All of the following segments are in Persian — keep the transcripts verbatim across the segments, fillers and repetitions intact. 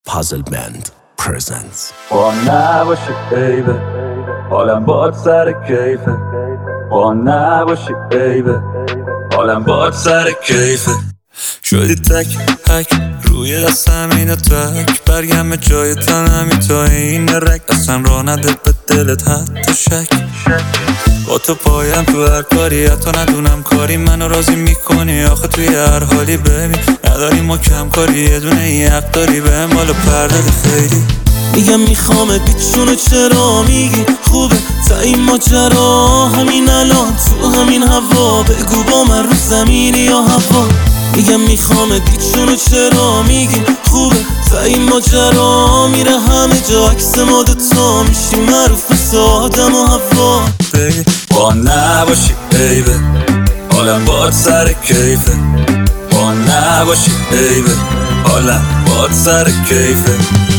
Puzzle Band presents. با نباشی بیبه حالم باد سر کیفه. با نباشی بیبه حالم باد سر کیفه. شدی تک هک روی دستم اینو تک برگم جای تنمی تا این رک اصلا را نده به دلت حتی شک. با تو پایم تو هر کاری حتی ندونم کاری منو راضی میکنی آخه توی هر حالی ببین نداری ما کم کاری یه دونه این حق داری به هم بالا پرده خیلی میگم میخوامت بیچونو چرا میگی خوبه تا این ماجرا همین الان تو همین هوا بگو با من رو زمینی یا هوا. میگم میخوامت بیچونو چرا میگی خوبه تا این ماجرا میره همه جا عکس ما دوتا میشیم معروف مثل آدم و هوا. با نباشی بیبه حالم باد سر کیفه. با نباشی بیبه حالم باد سر کیفه.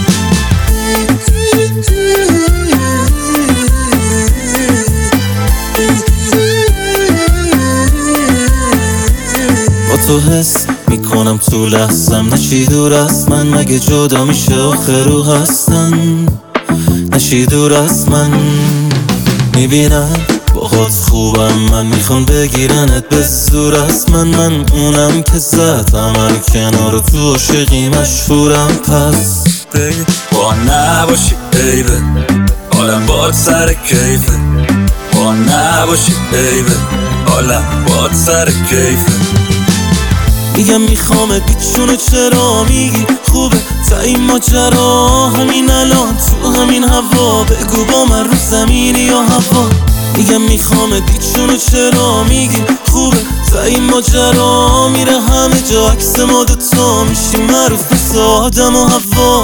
با تو حس میکنم تو لحظم نشی دور از من مگه جدا میشه آخر رو هستن نشی دور از من میبینم باهات خوبم من میخوام بگیرنت به زور از من من اونم که زدم هر کنار تو عاشقی مشهورم پس با نباشی بیبه حالم باد سر کیفه. با نباشی بیبه حالم باد سر کیفه. میگم میخوامت بیچونو چرا میگی خوبه تا این ماجرا همین الان تو همین هوا بگو با من رو زمینی یا هوا. میگم میخوامت بیچونو چرا میگی خوبه تا این ماجرا میره همه جا عکس ما دوتا میشیم معروف مثل آدم و هوا.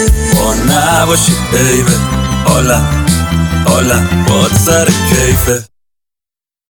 با نباشی بیبه حالم حالم باد سر کیفه.